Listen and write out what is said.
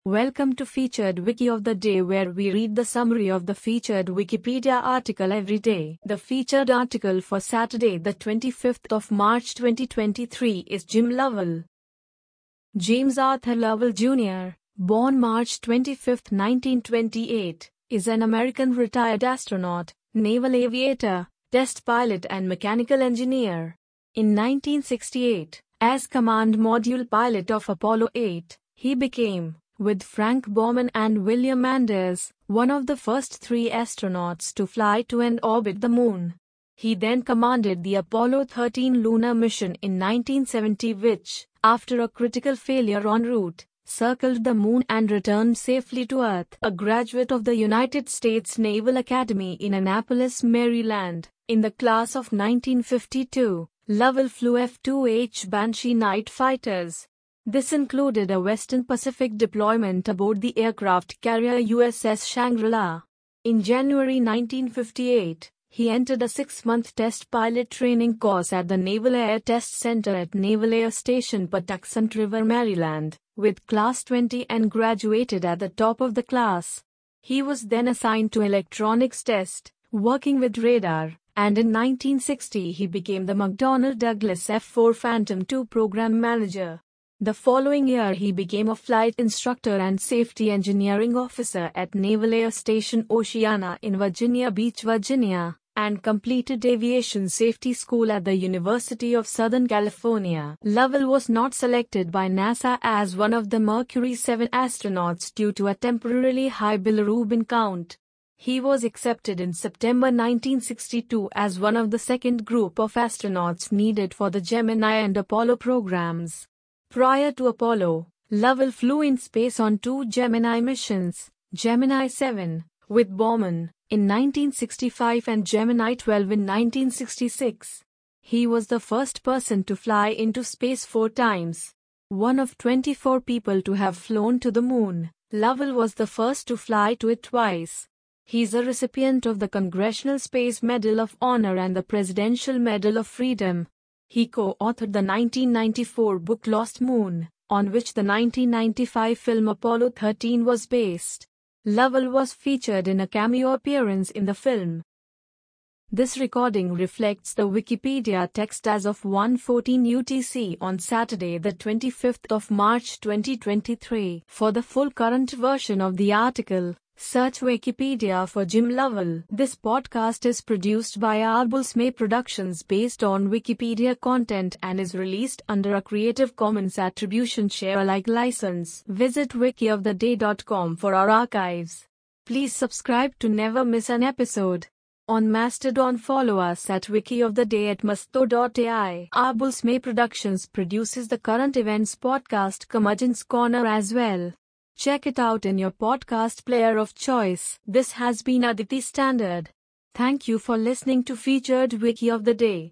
Welcome to Featured Wiki of the Day, where we read the summary of the featured Wikipedia article every day. The featured article for Saturday, the 25th of March 2023 is Jim Lovell. James Arthur Lovell Jr., born March 25, 1928, is an American retired astronaut, naval aviator, test pilot and mechanical engineer. In 1968, as command module pilot of Apollo 8, he became, with Frank Borman and William Anders, one of the first three astronauts to fly to and orbit the Moon. He then commanded the Apollo 13 lunar mission in 1970, which, after a critical failure en route, circled the Moon and returned safely to Earth. A graduate of the United States Naval Academy in Annapolis, Maryland, in the class of 1952, Lovell flew F-2H Banshee night fighters. This included a Western Pacific deployment aboard the aircraft carrier USS Shangri-La. In January 1958, he entered a 6-month test pilot training course at the Naval Air Test Center at Naval Air Station Patuxent River, Maryland, with Class 20 and graduated at the top of the class. He was then assigned to electronics test, working with radar, and in 1960 he became the McDonnell Douglas F-4 Phantom II program manager. The following year he became a flight instructor and safety engineering officer at Naval Air Station Oceana in Virginia Beach, Virginia, and completed aviation safety school at the University of Southern California. Lovell was not selected by NASA as one of the Mercury 7 astronauts due to a temporarily high bilirubin count. He was accepted in September 1962 as one of the second group of astronauts needed for the Gemini and Apollo programs. Prior to Apollo, Lovell flew in space on 2 Gemini missions, Gemini 7, with Borman, in 1965 and Gemini 12 in 1966. He was the first person to fly into space 4 times. One of 24 people to have flown to the Moon, Lovell was the first to fly to it twice. He's a recipient of the Congressional Space Medal of Honor and the Presidential Medal of Freedom. He co-authored the 1994 book Lost Moon, on which the 1995 film Apollo 13 was based. Lovell was featured in a cameo appearance in the film. This recording reflects the Wikipedia text as of 1:14 UTC on Saturday, the 25th of March 2023. For the full current version of the article, search Wikipedia for Jim Lovell. This podcast is produced by Arbulsme Productions based on Wikipedia content and is released under a Creative Commons Attribution Share Alike license. Visit wikioftheday.com for our archives. Please subscribe to never miss an episode. On Mastodon, follow us at wikioftheday at masto.ai. Arbulsme Productions produces the current events podcast Curmudgeon's Corner as well. Check it out in your podcast player of choice. This has been Aditi Standard. Thank you for listening to Featured Wiki of the Day.